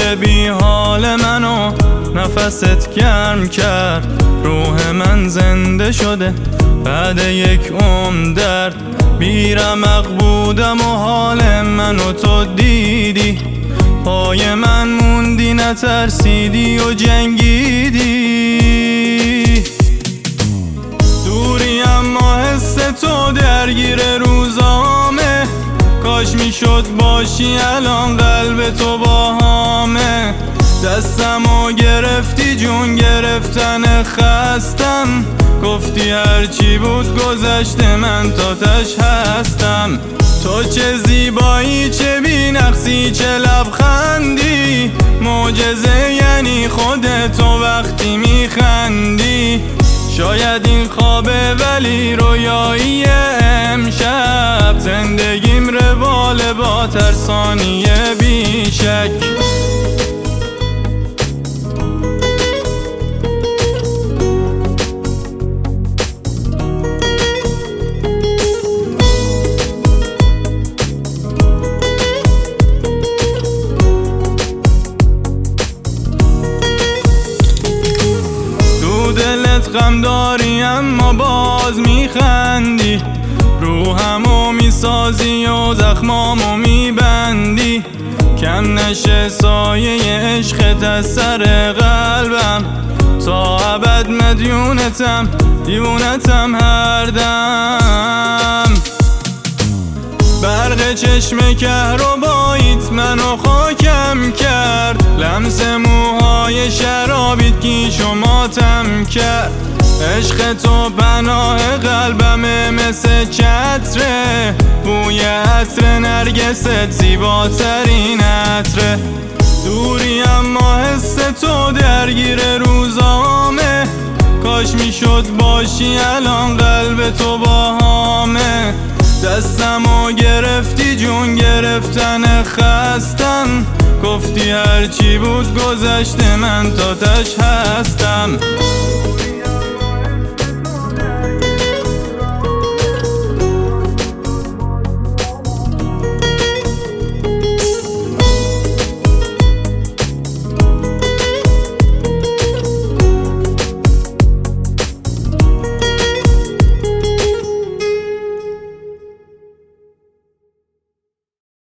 بی حال منو نفست گرم کرد. روح من زنده شده بعد یک عمر درد. بی رمق بودم و حال منو تو دیدی. پای من موندی نترسیدی و جنگیدی. دوری اما حس تو درگیر روزامه. کاش میشد باشی الان قلب تو باهامه. دستمو گرفتی جون گرفتن خستم. گفتی هرچی بود گذشته من تاتش هستم. تو چه زیبایی چه بی نقصی چه لبخندی. معجزه یعنی خودت تو وقتی میخندی. شاید این خوابه ولی رویایی امشب. زندگیم رواله با ترسانی بیشک. غم داری اما باز میخندی. روحمو میسازی و زخمامو میبندی. کم نشه سایه عشقت از سر قلبم. تا ابد مدیونتم دیوونتم هر دم. برق چشم کهرباییت منو خاکم کرد. لمس موهای شرابیت کیش و ماتم کرد. عشق تو پناه قلبمه مثل چتره. بوی عطر نرگست زیباترین عطره. دوری اما حس تو درگیر روزامه. کاش میشد باشی الان قلب تو باهامه. دستمو گرفتی جون گرفتن خستم. گفتی هرچی بود گذشته من تاتش هستم.